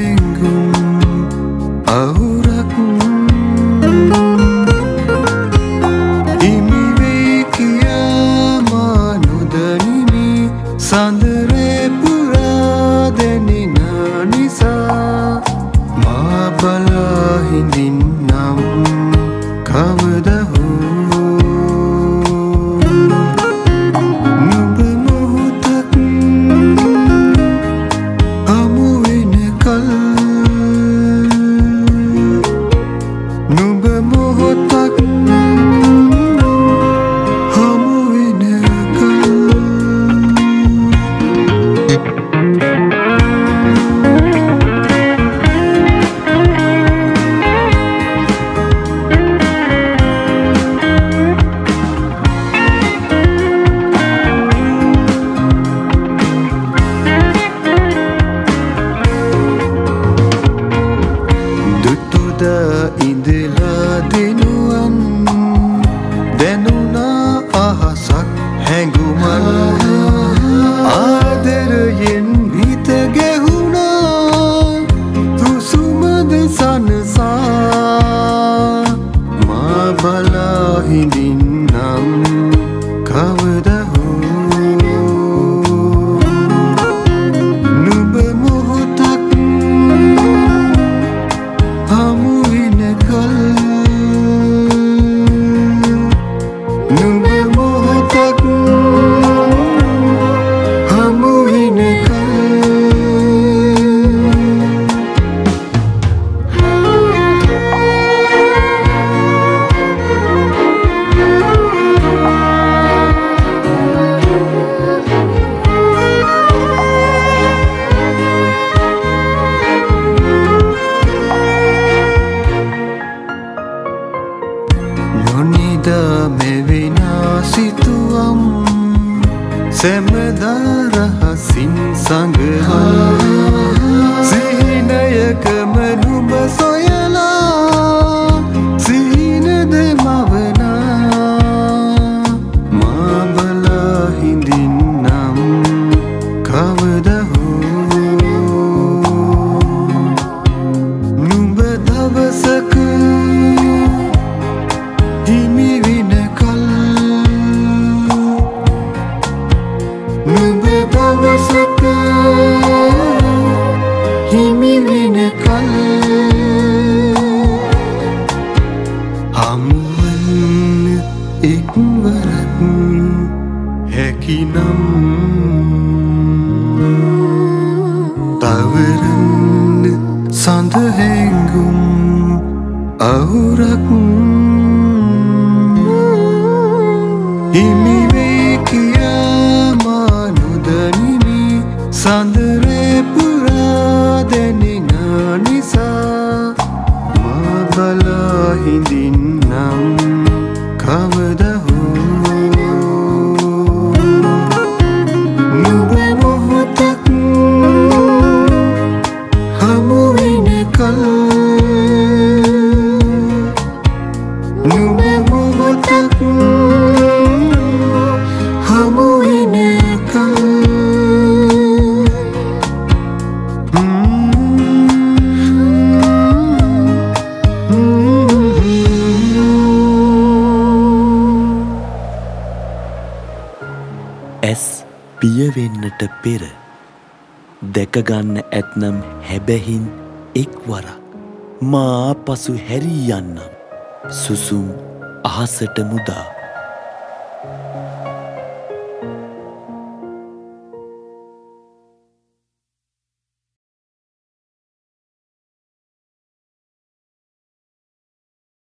හැඟුම් අහුරක් හිමි වේ කියා මා නොදනිමි සඳරේ පුරා දෙනින නිසා මා බලා හිඳින්නම් කවද ඉඳලා දෙනුවන් දැනුණා අහසක් හැඟුමන් ආදරයෙන් හිත ගැහුණා තුසුමද සනසා මා බලා හිඳින්නම් කවද මෙවිනා සිතුවම් සැමදා රහසින් සඟහා සිහිනයකම නුඹ සොයලා සිහිනද මවනා මා බලා හිඳින්නම් කවද නුඹ දවසක හිමි වින කල් නුඹ දවසක හිමි වින කල් හමුවන්න එක්වරක් හැකිනම් තවරන්න සඳ හැඟුම් අහුරක් හිමි වේ කියා මා නොදනිමි සඳරේ පුරා දෙනින නිසා මා බලා හිඳින්නම් කවද නුඹ මොහොතක් හමු වෙන කල් නුඹ මොහොතක් ඇස් පියවෙන්නට පෙර දැකගන්න ඇත්නම් හැබැහින් එක්වරක් මා පසු හැරී යන්නම් සුසුම් අහසට මුදා